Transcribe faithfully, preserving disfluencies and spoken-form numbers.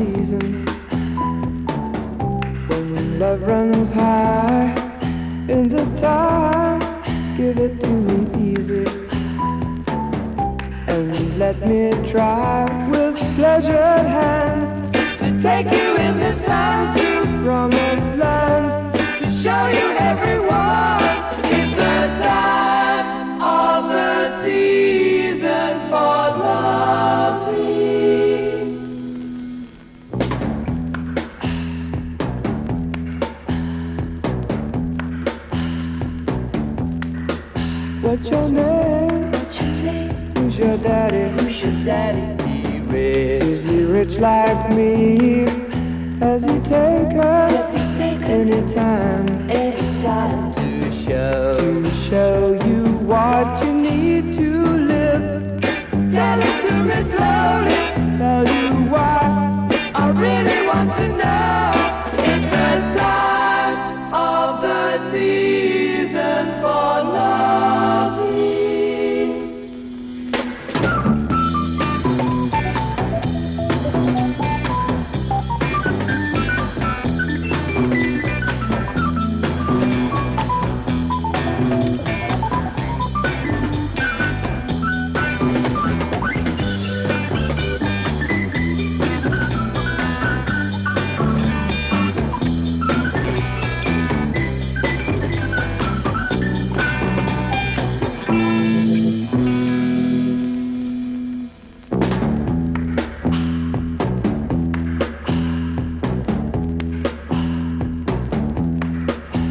season. When love runs high in this time, give it to me easy. And let me try with pleasured hands to take you in the sun to promised lands, to show you everyone. It's the time of the season for loving. What's your name? What's your name? Who's your daddy? Who's your daddy? He rich. Is he rich like me? Has he take her? Has he take her? Anytime?